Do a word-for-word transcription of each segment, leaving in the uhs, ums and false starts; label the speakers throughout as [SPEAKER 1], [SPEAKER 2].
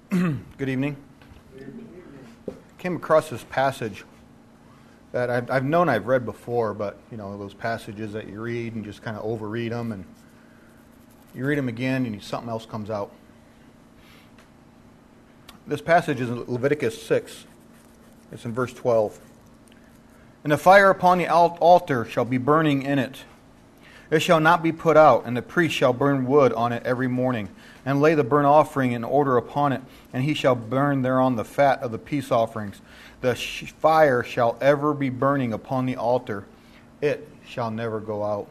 [SPEAKER 1] Good evening. Came across this passage that I've, I've known I've read before, but you know those passages that you read and just kind of overread them, and you read them again and something else comes out. This passage is in Leviticus six. It's in verse twelve. And the fire upon the altar shall be burning in it. It shall not be put out, and the priest shall burn wood on it every morning, and lay the burnt offering in order upon it, and he shall burn thereon the fat of the peace offerings. The sh- fire shall ever be burning upon the altar. It shall never go out.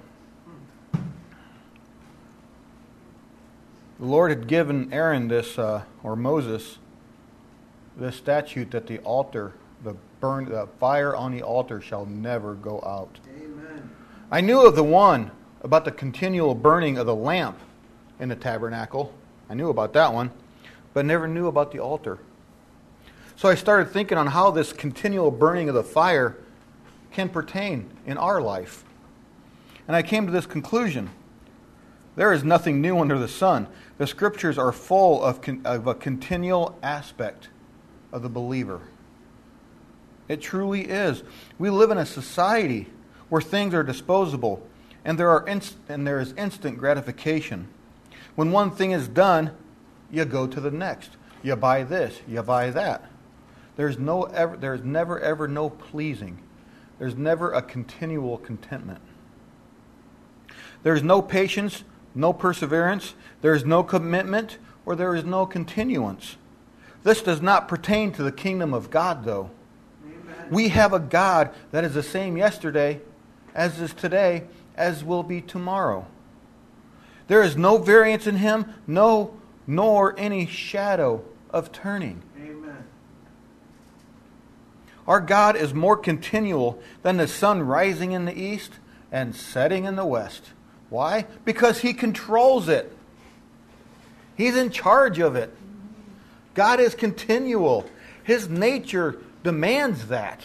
[SPEAKER 1] The Lord had given Aaron this, uh, or Moses, this statute that the altar, the burn, the fire on the altar shall never go out.
[SPEAKER 2] Amen.
[SPEAKER 1] I knew of the one about the continual burning of the lamp in the tabernacle. I knew about that one, but never knew about the altar. So I started thinking on how this continual burning of the fire can pertain in our life. And I came to this conclusion. There is nothing new under the sun. The Scriptures are full of, con- of a continual aspect of the believer. It truly is. We live in a society where things are disposable, and there are inst- and there is instant gratification. When one thing is done, you go to the next. You buy this, you buy that. There's no ever, there's never ever no pleasing. There's never a continual contentment. There's no patience, no perseverance, there is no commitment, or there is no continuance. This does not pertain to the kingdom of God, though.
[SPEAKER 2] Amen.
[SPEAKER 1] We have a God that is the same yesterday, as is today, as will be tomorrow. There is no variance in Him, no, nor any shadow of turning.
[SPEAKER 2] Amen.
[SPEAKER 1] Our God is more continual than the sun rising in the east and setting in the west. Why? Because He controls it. He's in charge of it. God is continual. His nature demands that.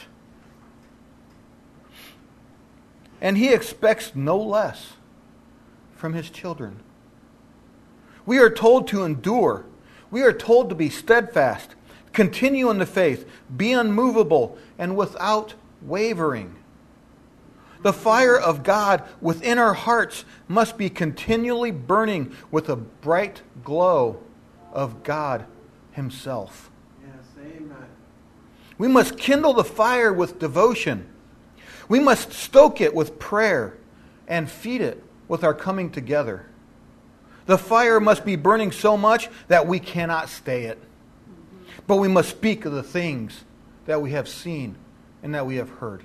[SPEAKER 1] And He expects no less from His children. We are told to endure. We are told to be steadfast, continue in the faith, be unmovable, and without wavering. The fire of God within our hearts must be continually burning with a bright glow of God Himself.
[SPEAKER 2] Yes, amen.
[SPEAKER 1] We must kindle the fire with devotion. We must stoke it with prayer and feed it with our coming together. The fire must be burning so much that we cannot stay it. But we must speak of the things that we have seen and that we have heard.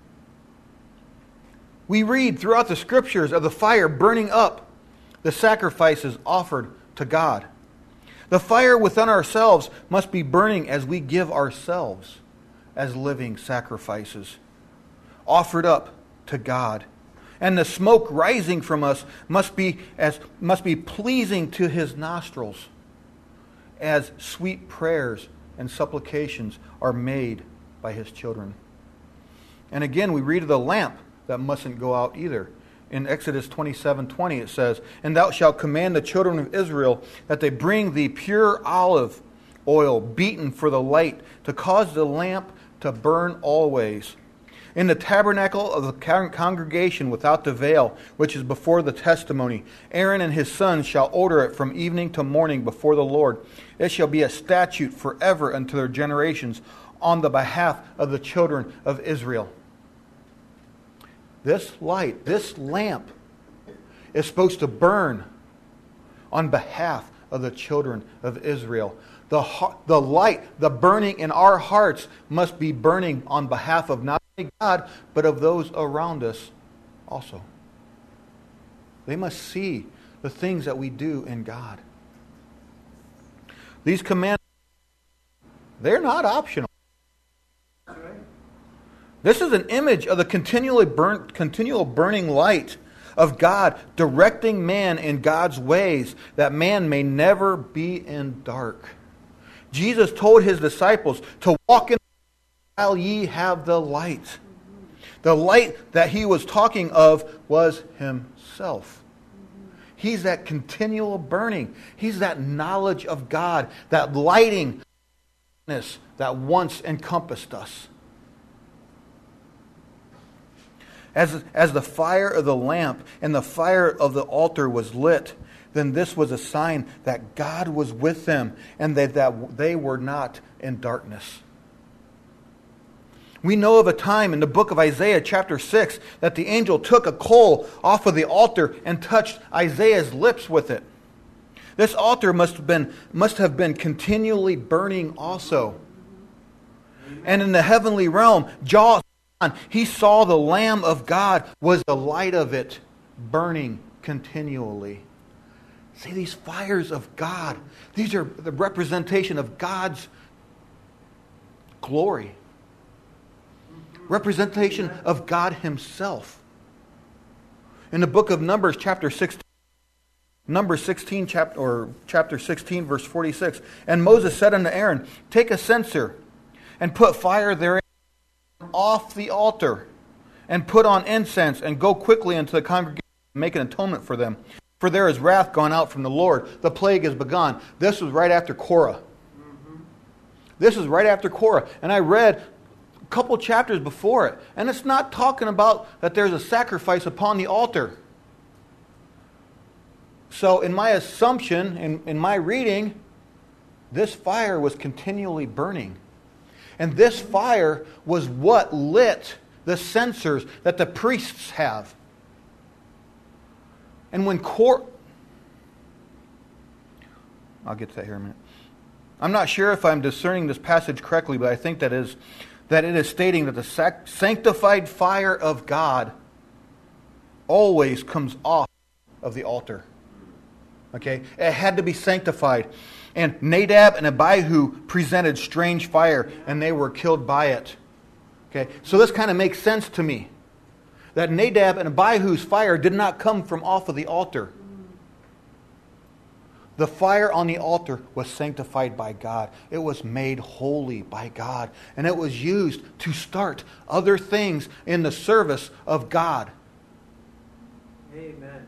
[SPEAKER 1] We read throughout the Scriptures of the fire burning up the sacrifices offered to God. The fire within ourselves must be burning as we give ourselves as living sacrifices, offered up to God. And the smoke rising from us must be as must be pleasing to His nostrils, as sweet prayers and supplications are made by His children. And again, we read of the lamp that mustn't go out either. In Exodus twenty-seven twenty it says, "And thou shalt command the children of Israel that they bring thee pure olive oil beaten for the light, to cause the lamp to burn always. In the tabernacle of the congregation without the veil, which is before the testimony, Aaron and his sons shall order it from evening to morning before the Lord. It shall be a statute forever unto their generations on the behalf of the children of Israel." This light, this lamp, is supposed to burn on behalf of the children of Israel. The, the light, the burning in our hearts must be burning on behalf of not only God, but of those around us also. They must see the things that we do in God. These commandments, they're not optional. This is an image of the continually burn, continual burning light of God directing man in God's ways, that man may never be in dark. Jesus told His disciples to walk in while ye have the light. The light that He was talking of was Himself. He's that continual burning. He's that knowledge of God, that lighting that once encompassed us. As, as the fire of the lamp and the fire of the altar was lit, then this was a sign that God was with them and that, that they were not in darkness. We know of a time in the book of Isaiah chapter six that the angel took a coal off of the altar and touched Isaiah's lips with it. This altar must have been, must have been continually burning also. And in the heavenly realm, John, he saw the Lamb of God was the light of it burning continually. See, these fires of God, these are the representation of God's glory. Representation of God Himself. In the book of Numbers, chapter sixteen, Numbers sixteen, chapter, or chapter sixteen, verse forty-six, and Moses said unto Aaron, take a censer and put fire therein off the altar, and put on incense, and go quickly into the congregation and make an atonement for them. For there is wrath gone out from the Lord. The plague is begun. This was right after Korah. Mm-hmm. This is right after Korah. And I read a couple chapters before it. And it's not talking about that there's a sacrifice upon the altar. So in my assumption, in, in my reading, this fire was continually burning. And this fire was what lit the censers that the priests have. And when Korah... I'll get to that here in a minute. I'm not sure if I'm discerning this passage correctly, but I think that is that it is stating that the sac- sanctified fire of God always comes off of the altar. Okay? It had to be sanctified. And Nadab and Abihu presented strange fire, and they were killed by it. Okay? So this kind of makes sense to me. That Nadab and Abihu's fire did not come from off of the altar. The fire on the altar was sanctified by God. It was made holy by God. And it was used to start other things in the service of God.
[SPEAKER 2] Amen.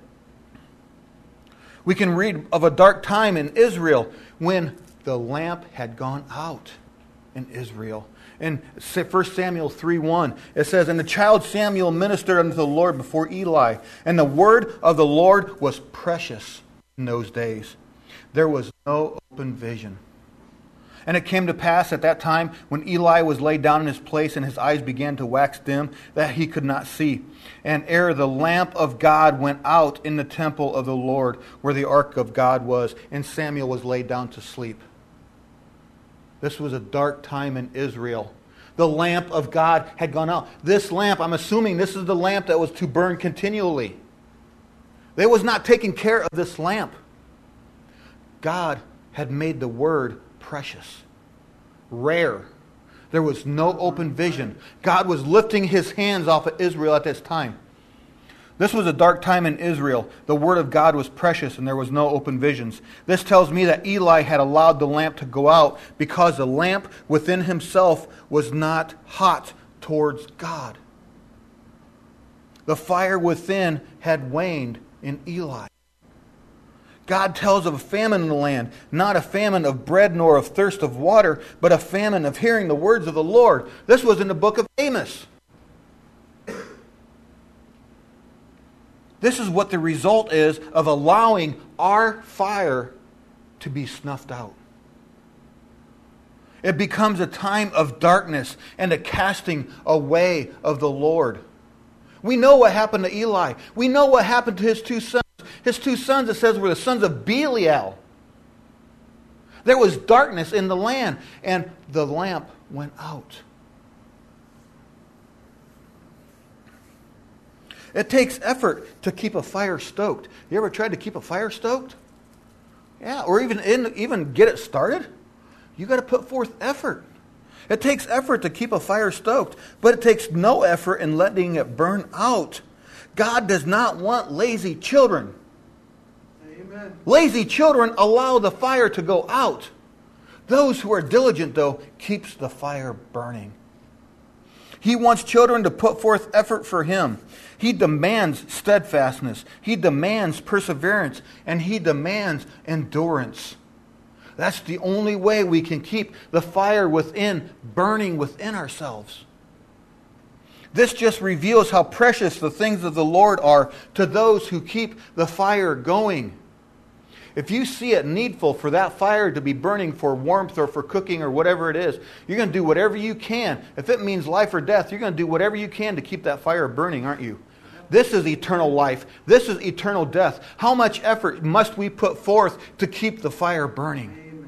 [SPEAKER 1] We can read of a dark time in Israel when the lamp had gone out in Israel. In First Samuel three one, it says, and the child Samuel ministered unto the Lord before Eli, and the word of the Lord was precious in those days. There was no open vision. And it came to pass at that time, when Eli was laid down in his place, and his eyes began to wax dim, that he could not see. And ere the lamp of God went out in the temple of the Lord, where the ark of God was, and Samuel was laid down to sleep. This was a dark time in Israel. The lamp of God had gone out. This lamp, I'm assuming this is the lamp that was to burn continually. They was not taking care of this lamp. God had made the word precious, rare. There was no open vision. God was lifting His hands off of Israel at this time. This was a dark time in Israel. The word of God was precious and there was no open visions. This tells me that Eli had allowed the lamp to go out because the lamp within himself was not hot towards God. The fire within had waned in Eli. God tells of a famine in the land, not a famine of bread nor of thirst of water, but a famine of hearing the words of the Lord. This was in the book of Amos. This is what the result is of allowing our fire to be snuffed out. It becomes a time of darkness and a casting away of the Lord. We know what happened to Eli. We know what happened to his two sons. His two sons, it says, were the sons of Belial. There was darkness in the land, and the lamp went out. It takes effort to keep a fire stoked. You ever tried to keep a fire stoked? Yeah, or even in, even get it started? You got to put forth effort. It takes effort to keep a fire stoked, but it takes no effort in letting it burn out. God does not want lazy children.
[SPEAKER 2] Amen.
[SPEAKER 1] Lazy children allow the fire to go out. Those who are diligent, though, keeps the fire burning. He wants children to put forth effort for Him. He demands steadfastness. He demands perseverance. And He demands endurance. That's the only way we can keep the fire within burning within ourselves. This just reveals how precious the things of the Lord are to those who keep the fire going. If you see it needful for that fire to be burning for warmth or for cooking or whatever it is, you're going to do whatever you can. If it means life or death, you're going to do whatever you can to keep that fire burning, aren't you? This is eternal life. This is eternal death. How much effort must we put forth to keep the fire burning?
[SPEAKER 2] Amen.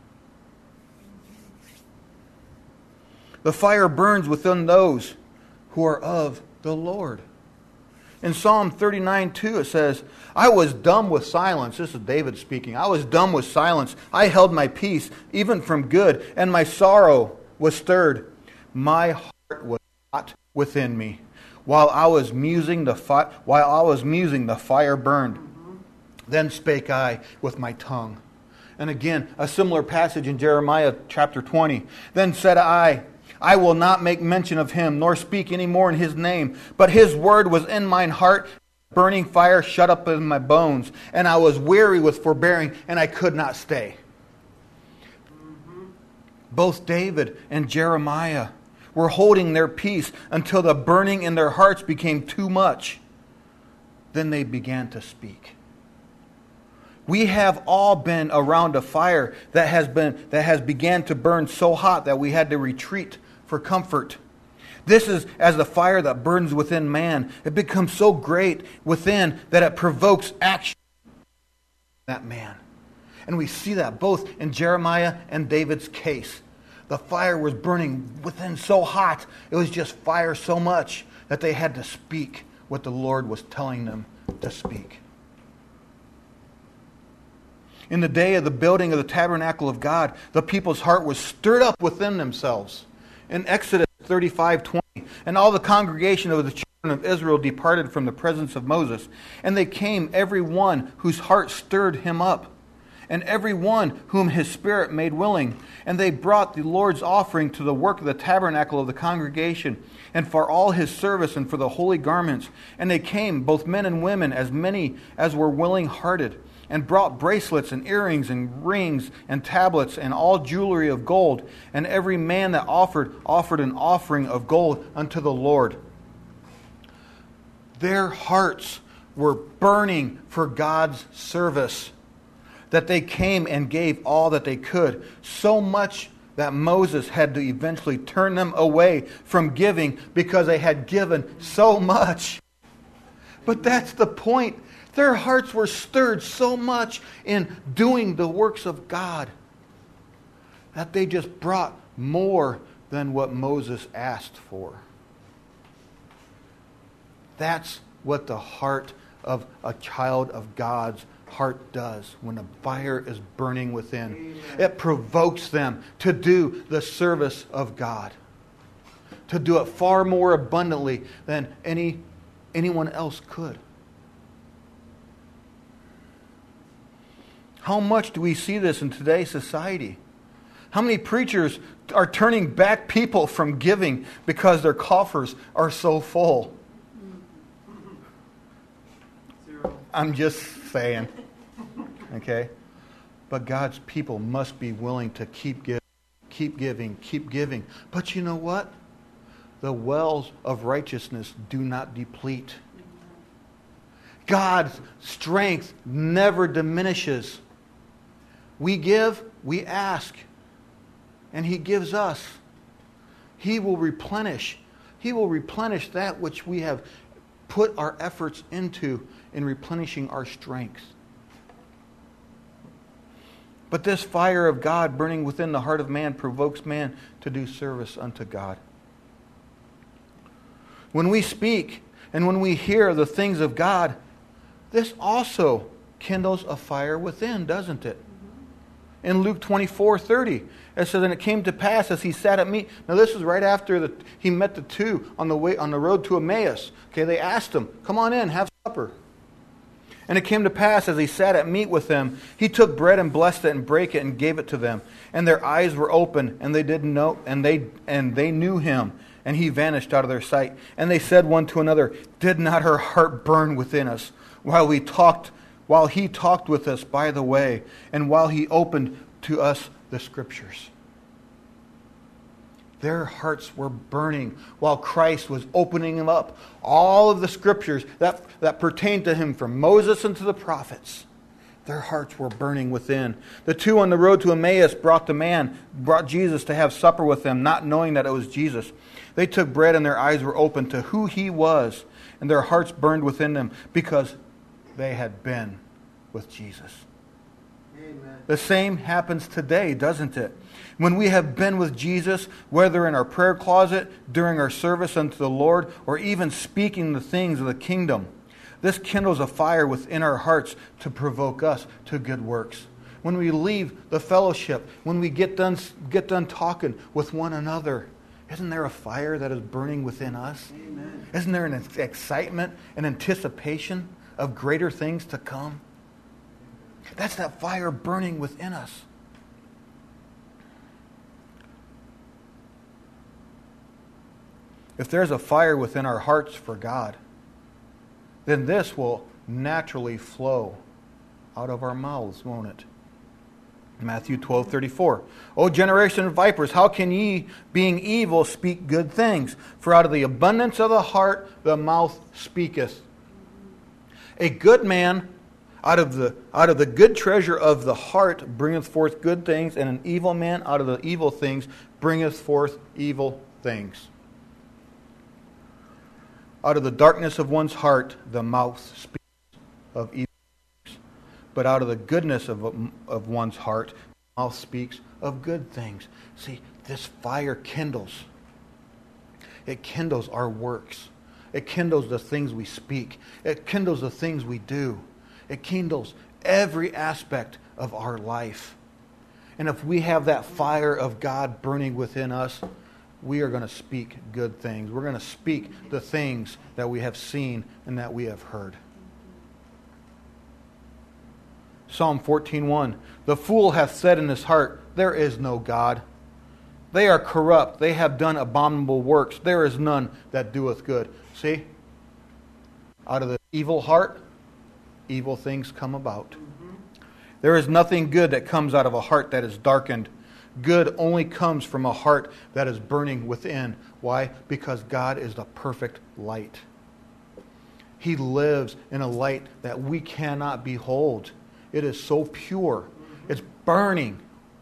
[SPEAKER 1] The fire burns within those who are of the Lord. In Psalm thirty-nine two it says, I was dumb with silence. This is David speaking. I was dumb with silence. I held my peace, even from good, and my sorrow was stirred. My heart was hot within me. While I was musing, the fi- while I was musing, the fire burned. Mm-hmm. Then spake I with my tongue. And again, a similar passage in Jeremiah chapter twenty. Then said I, I will not make mention of him, nor speak any more in his name. But his word was in mine heart, burning fire shut up in my bones. And I was weary with forbearing, and I could not stay. Mm-hmm. Both David and Jeremiah were holding their peace until the burning in their hearts became too much. Then they began to speak. We have all been around a fire that has been that has began to burn so hot that we had to retreat for comfort. This is as the fire that burns within man. It becomes so great within that it provokes action in that man. And we see that both in Jeremiah and David's case. The fire was burning within so hot, it was just fire so much that they had to speak what the Lord was telling them to speak. In the day of the building of the tabernacle of God, the people's heart was stirred up within themselves. In Exodus thirty-five twenty, and all the congregation of the children of Israel departed from the presence of Moses, and they came every one whose heart stirred him up, and every one whom his spirit made willing. And they brought the Lord's offering to the work of the tabernacle of the congregation, and for all his service, and for the holy garments. And they came, both men and women, as many as were willing-hearted, and brought bracelets and earrings and rings and tablets and all jewelry of gold. And every man that offered, offered an offering of gold unto the Lord. Their hearts were burning for God's service, that they came and gave all that they could, so much that Moses had to eventually turn them away from giving because they had given so much. But that's the point. Their hearts were stirred so much in doing the works of God that they just brought more than what Moses asked for. That's what the heart of a child of God's heart does when a fire is burning within. Amen. It provokes them to do the service of God, to do it far more abundantly than any anyone else could. How much do we see this in today's society? How many preachers are turning back people from giving because their coffers are so full? Zero. I'm just saying. Okay? But God's people must be willing to keep giving, keep giving, keep giving. But you know what? The wells of righteousness do not deplete. God's strength never diminishes. We give, we ask, and He gives us. He will replenish. He will replenish that which we have put our efforts into in replenishing our strength. But this fire of God burning within the heart of man provokes man to do service unto God. When we speak and when we hear the things of God, this also kindles a fire within, doesn't it? In Luke twenty-four thirty, it says, and it came to pass as he sat at meat. Now this is right after the, he met the two on the way on the road to Emmaus. Okay, they asked him, come on in, have supper. And it came to pass, as he sat at meat with them, he took bread and blessed it and brake it and gave it to them. And their eyes were open, and they didn't know, and they and they knew him, and he vanished out of their sight. And they said one to another, "Did not our heart burn within us while we talked, while he talked with us by the way, and while he opened to us the Scriptures?" Their hearts were burning while Christ was opening them up. All of the Scriptures that, that pertained to him from Moses and to the prophets. Their hearts were burning within. The two on the road to Emmaus brought the man, brought Jesus to have supper with them, not knowing that it was Jesus. They took bread and their eyes were opened to who he was, and their hearts burned within them because they had been with Jesus.
[SPEAKER 2] Amen.
[SPEAKER 1] The same happens today, doesn't it? When we have been with Jesus, whether in our prayer closet, during our service unto the Lord, or even speaking the things of the kingdom, this kindles a fire within our hearts to provoke us to good works. When we leave the fellowship, when we get done, get done talking with one another, isn't there a fire that is burning within us?
[SPEAKER 2] Amen.
[SPEAKER 1] Isn't there an excitement, an anticipation of greater things to come? That's that fire burning within us. If there's a fire within our hearts for God, then this will naturally flow out of our mouths, won't it? Matthew twelve thirty-four. O generation of vipers, how can ye, being evil, speak good things? For out of the abundance of the heart the mouth speaketh. A good man out of the out of the good treasure of the heart bringeth forth good things, and an evil man out of the evil things bringeth forth evil things. Out of the darkness of one's heart, the mouth speaks of evil things. But out of the goodness of, of one's heart, the mouth speaks of good things. See, this fire kindles. It kindles our works. It kindles the things we speak. It kindles the things we do. It kindles every aspect of our life. And if we have that fire of God burning within us, we are going to speak good things. We're going to speak the things that we have seen and that we have heard. Psalm fourteen one. The fool hath said in his heart, there is no God. They are corrupt. They have done abominable works. There is none that doeth good. See? Out of the evil heart, evil things come about. Mm-hmm. There is nothing good that comes out of a heart that is darkened. Good only comes from a heart that is burning within. Why? Because God is the perfect light. He lives in a light that we cannot behold. It is so pure. It's burning.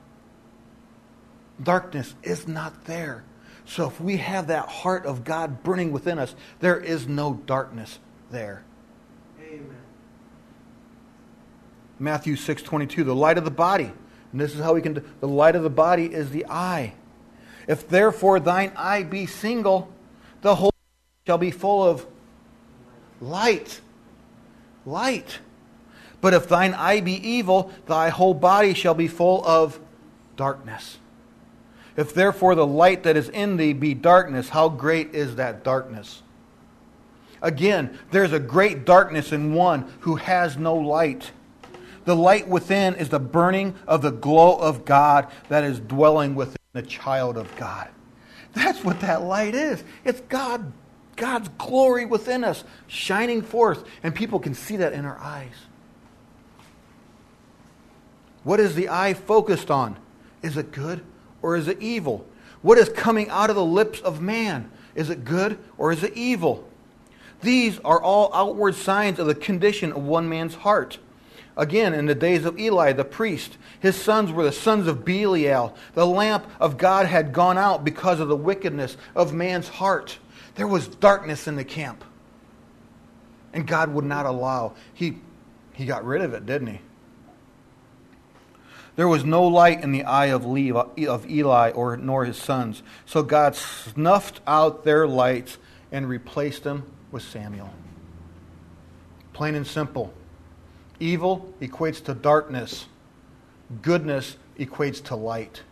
[SPEAKER 1] Darkness is not there. So if we have that heart of God burning within us, there is no darkness there.
[SPEAKER 2] Amen.
[SPEAKER 1] Matthew six twenty-two, the light of the body. And this is how we can, the light of the body is the eye. If therefore thine eye be single, the whole shall be full of light. Light. But if thine eye be evil, thy whole body shall be full of darkness. If therefore the light that is in thee be darkness, how great is that darkness? Again, there's a great darkness in one who has no light. The light within is the burning of the glow of God that is dwelling within the child of God. That's what that light is. It's God, God's glory within us, shining forth. And people can see that in our eyes. What is the eye focused on? Is it good or is it evil? What is coming out of the lips of man? Is it good or is it evil? These are all outward signs of the condition of one man's heart. Again, in the days of Eli, the priest, his sons were the sons of Belial. The lamp of God had gone out because of the wickedness of man's heart. There was darkness in the camp. And God would not allow. He, he got rid of it, didn't he? There was no light in the eye of Levi, of Eli or nor his sons. So God snuffed out their lights and replaced them with Samuel. Plain and simple. Evil equates to darkness. Goodness equates to light.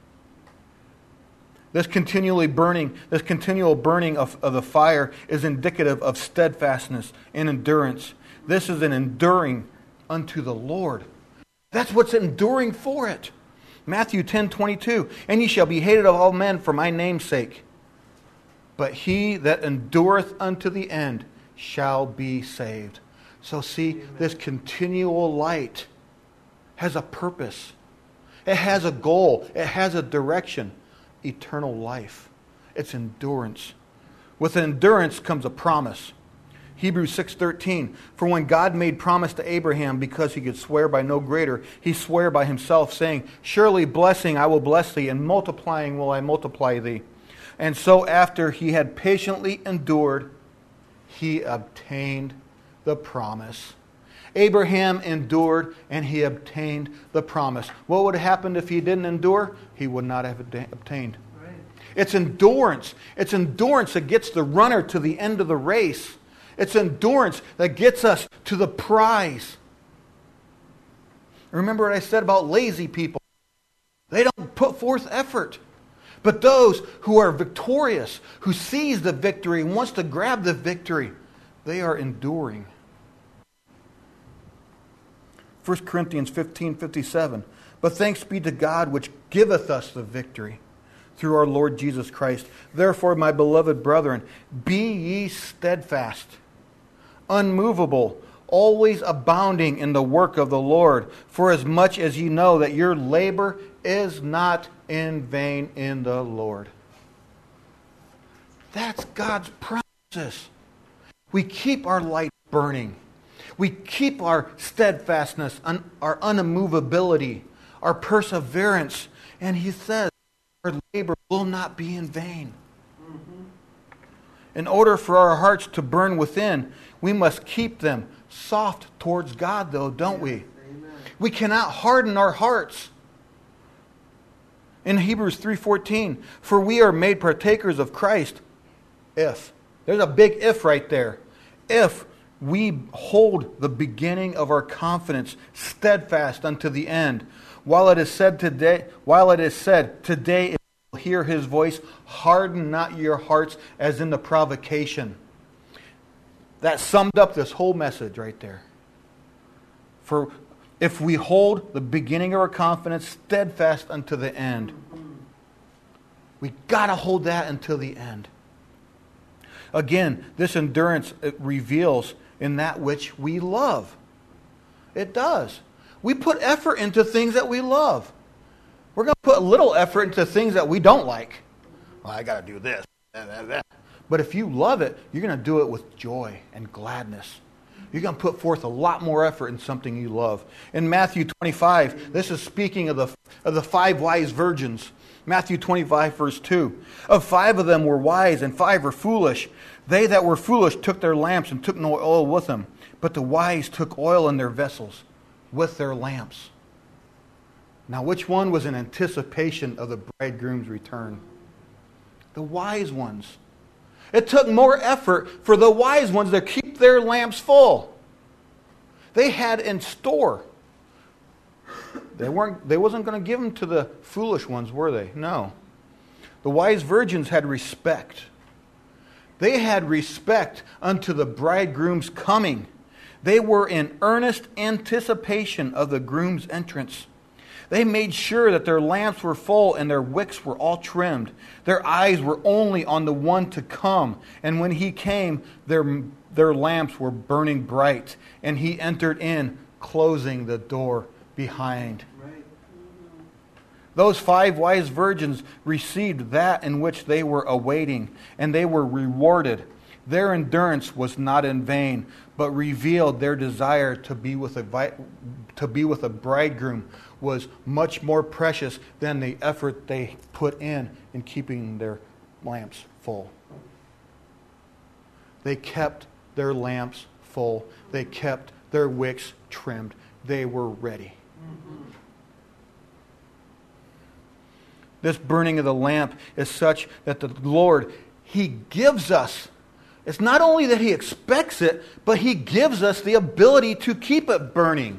[SPEAKER 1] This continually burning, this continual burning of, of the fire is indicative of steadfastness and endurance. This is an enduring unto the Lord. That's what's enduring for it. Matthew ten twenty-two. And ye shall be hated of all men for my name's sake. But he that endureth unto the end shall be saved. So see, Amen. This continual light has a purpose. It has a goal. It has a direction. Eternal life. It's endurance. With endurance comes a promise. Hebrews six thirteen. For when God made promise to Abraham, because he could swear by no greater, he sware by himself, saying, Surely blessing I will bless thee, and multiplying will I multiply thee. And so after he had patiently endured, he obtained the promise. Abraham endured and he obtained the promise. What would have happened if he didn't endure? He would not have obtained. Right. It's endurance. It's endurance that gets the runner to the end of the race. It's endurance that gets us to the prize. Remember what I said about lazy people? They don't put forth effort. But those who are victorious, who seize the victory and wants to grab the victory, they are enduring. First Corinthians fifteen fifty-seven. But thanks be to God which giveth us the victory through our Lord Jesus Christ. Therefore, my beloved brethren, be ye steadfast, unmovable, always abounding in the work of the Lord, for as much as ye know that your labor is not in vain in the Lord. That's God's promises. We keep our light burning. We keep our steadfastness, our unimmovability, our perseverance. And he says, our labor will not be in vain. Mm-hmm. In order for our hearts to burn within, we must keep them soft towards God, though, don't we? Amen. We cannot harden our hearts. In Hebrews three fourteen, for we are made partakers of Christ if. There's a big if right there. If we hold the beginning of our confidence steadfast unto the end, while it is said today, while it is said today, if you will hear his voice, harden not your hearts as in the provocation. That summed up this whole message right there. For if we hold the beginning of our confidence steadfast unto the end, we got to hold that until the end. Again, this endurance it reveals in that which we love. It does. We put effort into things that we love. We're going to put a little effort into things that we don't like. Well, I got to do this, that, that, that. But if you love it, you're going to do it with joy and gladness. You're going to put forth a lot more effort in something you love. In Matthew twenty-five, this is speaking of the, of the five wise virgins. Matthew twenty-five, verse two. Of five of them were wise, and five were foolish. They that were foolish took their lamps and took no oil with them. But the wise took oil in their vessels with their lamps. Now, which one was in anticipation of the bridegroom's return? The wise ones. It took more effort for the wise ones to keep their lamps full. They had in store. They weren't. They wasn't going to give them to the foolish ones, were they? No. The wise virgins had respect. They had respect unto the bridegroom's coming. They were in earnest anticipation of the groom's entrance. They made sure that their lamps were full and their wicks were all trimmed. Their eyes were only on the one to come. And when he came, their, their lamps were burning bright. And he entered in, closing the door behind. Right. Those five wise virgins received that in which they were awaiting, and they were rewarded. Their endurance was not in vain, but revealed their desire to be with a, to be with a bridegroom was much more precious than the effort they put in in keeping their lamps full. They kept their lamps full. They kept their wicks trimmed. They were ready. Mm-hmm. This burning of the lamp is such that the Lord, He gives us. It's not only that He expects it, but He gives us the ability to keep it burning.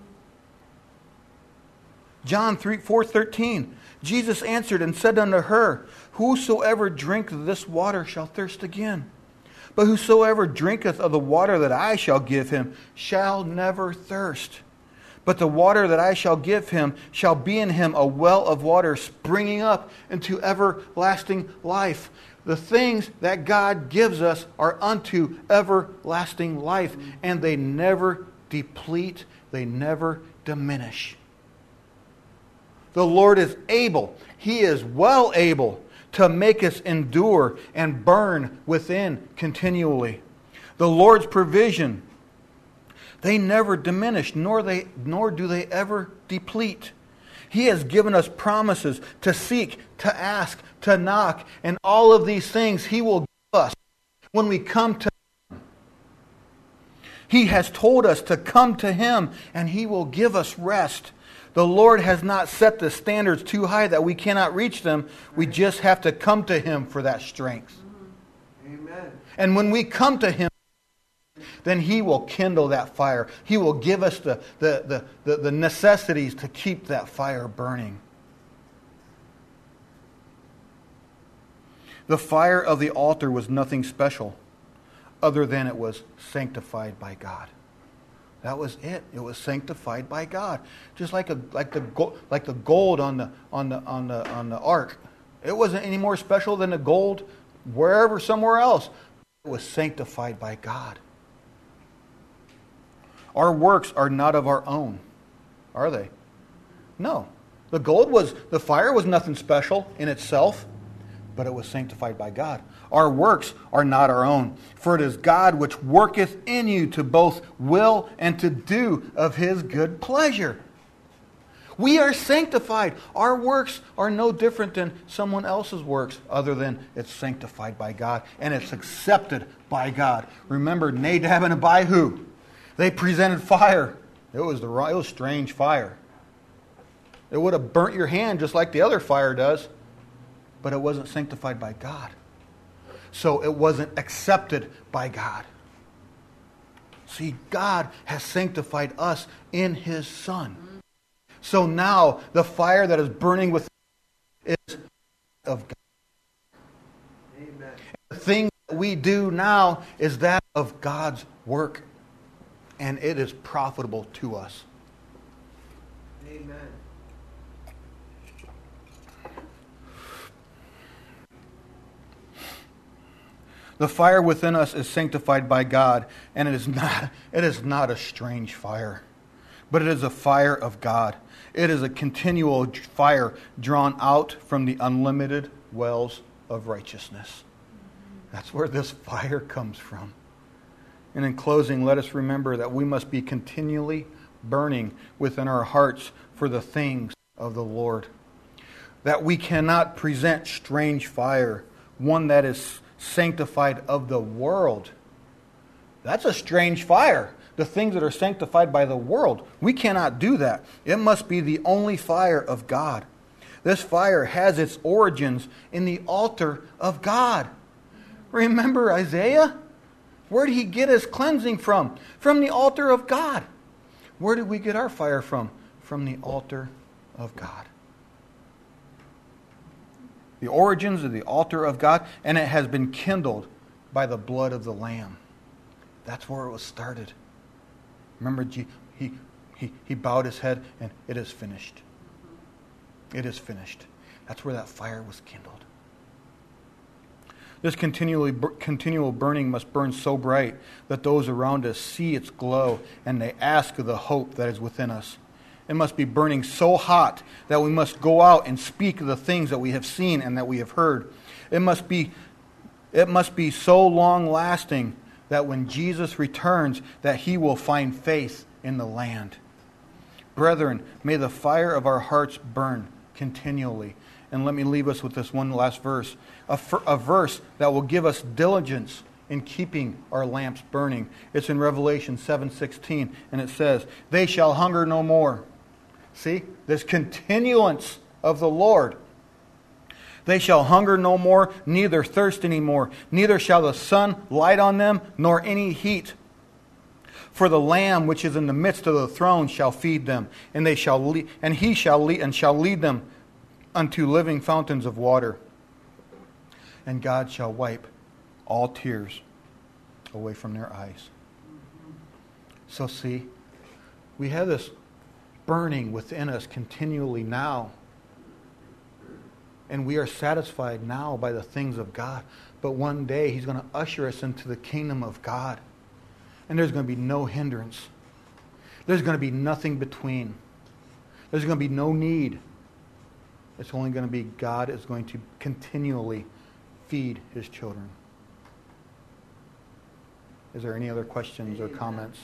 [SPEAKER 1] John four thirteen. Jesus answered and said unto her, Whosoever drinketh this water shall thirst again. But whosoever drinketh of the water that I shall give him shall never thirst. But the water that I shall give him shall be in him a well of water springing up into everlasting life. The things that God gives us are unto everlasting life, and they never deplete, they never diminish. The Lord is able, He is well able to make us endure and burn within continually. The Lord's provision, they never diminish, nor they nor do they ever deplete. He has given us promises to seek, to ask, to knock, and all of these things He will give us when we come to Him. He has told us to come to Him, and He will give us rest. The Lord has not set the standards too high that we cannot reach them. We just have to come to Him for that strength.
[SPEAKER 2] Amen.
[SPEAKER 1] And when we come to Him, then He will kindle that fire. He will give us the, the, the, the, the necessities to keep that fire burning. The fire of the altar was nothing special other than it was sanctified by God. That was it. It was sanctified by God, just like a like the gold, like the gold on the on the on the on the ark. It wasn't any more special than the gold wherever somewhere else. It was sanctified by God. Our works are not of our own, are they? No. The gold was, the fire was nothing special in itself, but it was sanctified by God. Our works are not our own, for it is God which worketh in you to both will and to do of His good pleasure. We are sanctified. Our works are no different than someone else's works, other than it's sanctified by God and it's accepted by God. Remember Nadab and Abihu. They presented fire. It was the it was strange fire. It would have burnt your hand just like the other fire does, but it wasn't sanctified by God. So it wasn't accepted by God. See, God has sanctified us in His Son. So now the fire that is burning within is of God.
[SPEAKER 2] Amen.
[SPEAKER 1] The thing that we do now is that of God's work. And it is profitable to us.
[SPEAKER 2] Amen.
[SPEAKER 1] The fire within us is sanctified by God, and it is not, it is not a strange fire, but it is a fire of God. It is a continual fire drawn out from the unlimited wells of righteousness. That's where this fire comes from. And in closing, let us remember that we must be continually burning within our hearts for the things of the Lord. That we cannot present strange fire, one that is sanctified of the world. That's a strange fire. The things that are sanctified by the world. We cannot do that. It must be the only fire of God. This fire has its origins in the altar of God. Remember Isaiah? Where did he get his cleansing from? From the altar of God. Where did we get our fire from? From the altar of God. The origins of the altar of God, and it has been kindled by the blood of the Lamb. That's where it was started. Remember, he, he, he, he bowed his head, and it is finished. It is finished. That's where that fire was kindled. This continually, continual burning must burn so bright that those around us see its glow and they ask of the hope that is within us. It must be burning so hot that we must go out and speak of the things that we have seen and that we have heard. It must be, it must be so long lasting that when Jesus returns, that He will find faith in the land. Brethren, may the fire of our hearts burn continually. And let me leave us with this one last verse. A, a verse that will give us diligence in keeping our lamps burning. It's in Revelation seven sixteen, and it says, "They shall hunger no more." See? This continuance of the Lord. "They shall hunger no more, neither thirst any more. Neither shall the sun light on them, nor any heat. For the Lamb which is in the midst of the throne shall feed them, and they shall lead, and He shall lead, and shall lead them unto living fountains of water. And God shall wipe all tears away from their eyes. So see, we have this burning within us continually now. And we are satisfied now by the things of God. But one day He's going to usher us into the kingdom of God. And there's going to be no hindrance. There's going to be nothing between. There's going to be no need. It's only going to be God is going to continually feed His children. Is there any other questions or comments?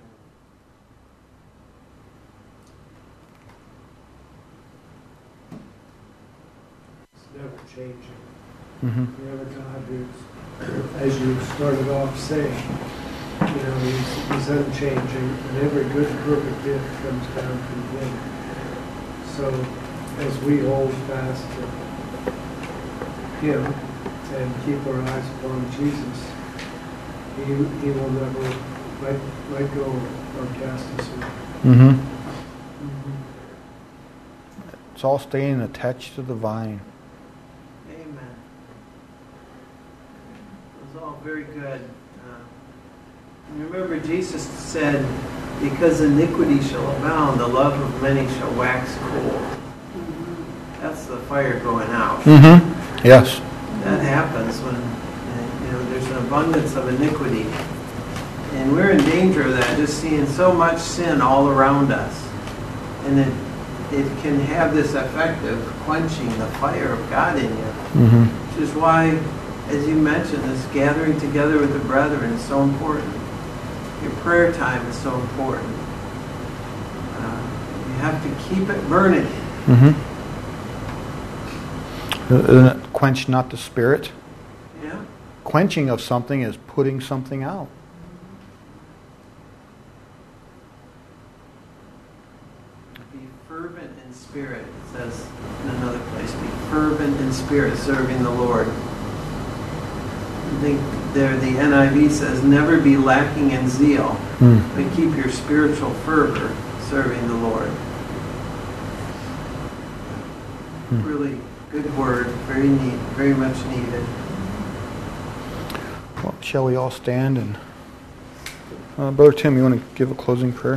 [SPEAKER 3] Never changing.
[SPEAKER 1] Mm-hmm.
[SPEAKER 3] We have a God who's, as you started off saying, you know, he's, he's unchanging, and every good and perfect gift comes down from Him. So, as we hold fast to Him and keep our eyes upon Jesus, He, he will never let, let go or cast us away.
[SPEAKER 1] Mm-hmm.
[SPEAKER 3] Mm-hmm.
[SPEAKER 1] It's all staying attached to the vine.
[SPEAKER 2] Amen. It was all very good. Uh, remember, Jesus said, because iniquity shall abound, the love of many shall wax cold. That's the fire going out.
[SPEAKER 1] Mm-hmm. Yes.
[SPEAKER 2] That happens when uh, you know there's an abundance of iniquity. And we're in danger of that, just seeing so much sin all around us. And it it can have this effect of quenching the fire of God in you.
[SPEAKER 1] Mm-hmm.
[SPEAKER 2] Which is why, as you mentioned, this gathering together with the brethren is so important. Your prayer time is so important. Uh, you have to keep it burning.
[SPEAKER 1] Mm-hmm. Isn't it quench not the spirit?
[SPEAKER 2] Yeah.
[SPEAKER 1] Quenching of something is putting something out.
[SPEAKER 2] Be fervent in spirit, it says in another place. Be fervent in spirit, serving the Lord. I think there the N I V says, never be lacking in zeal,
[SPEAKER 1] Mm.
[SPEAKER 2] but keep your spiritual fervor serving the Lord.
[SPEAKER 1] Mm.
[SPEAKER 2] Really good word, very neat, very much needed.
[SPEAKER 1] Well, shall we all stand and uh, Brother Tim, you want to give a closing prayer?